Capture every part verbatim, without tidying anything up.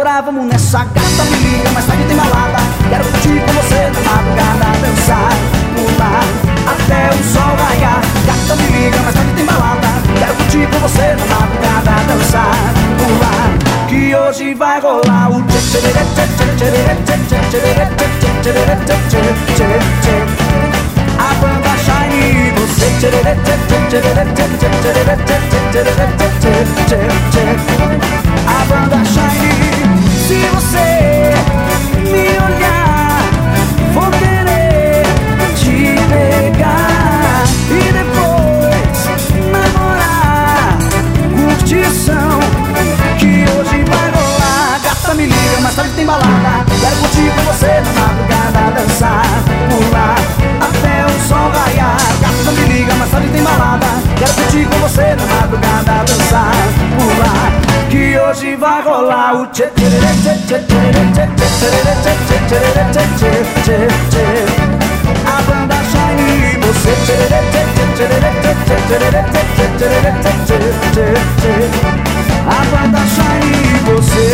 bora, vamos nessa. Gata, me liga, mais tarde tem balada. Quero curtir com você na madrugada, dançar, pular até o sol raiar. Gata, me liga, mais tarde tem balada. Quero curtir com você na madrugada, dançar, pular, que hoje vai rolar o tchê tchê tchê tchê tchê tchê tchê tchê tchê tchê tchê. A banda Shine e você tchê tchê tchê tchê tchê tchê tchê tchê. A banda Shine. Se você me olhar, vou querer te pegar e depois namorar. Curtição que hoje vai rolar. Gata, me liga, mais tarde tem balada. Quero curtir com você na madrugada, dançar, pular até o sol raiar. Gata, me liga, mais tarde tem balada. Quero curtir com você na madrugada, dançar, pular, que hoje vai rolar o tchê tchê tchê tchê tchê tchê tchê tchê tchê tchê. A banda Shine e você tchê tchê tchê tchê tchê tchê tchê tchê. A banda Shine e você.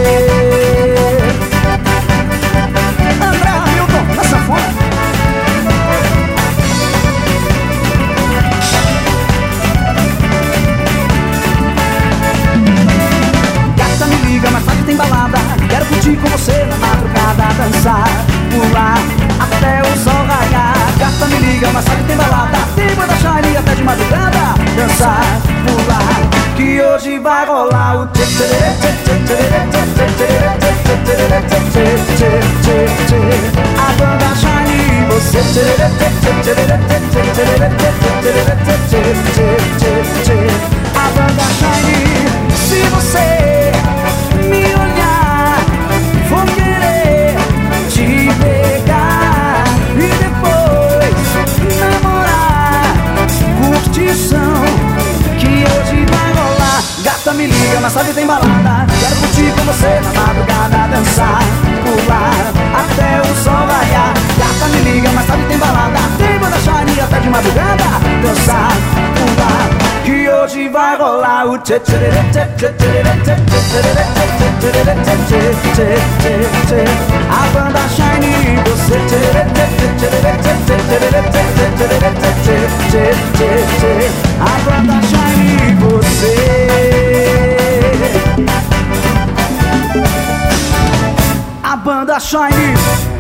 André Hamilton, na sanfona. Gata, me liga, mais tarde tem balada. Quero curtir com você na madrugada, dançar, pular até o sol raiar. Gata, me liga, mais tarde tem balada. Tem banda Shine até de madrugada, dançar, pular, que hoje vai rolar o tchê tchê tchê tchê tchê tchê tchê tchê tchê. A banda Shine e você tchê tchê tchê tchê tchê tchê tchê. A banda Shine. Se você me olhar, vou querer te pegar e depois namorar. Curtição que hoje vai rolar. Gata, me liga, mais tarde tem balada. Quero curtir com você na madrugada, dançar, pular até o sol raiar. Gata, me liga, mais tarde tem balada. Tem banda Shine até de madrugada, dançar, pular, que hoje vai rolar o tchê tchê tchê tchê tchê tchê tchê tchê. A banda Shine e você tchê tchê tchê tchê tchê tchê tchê. A banda Shine e você. A banda Shine.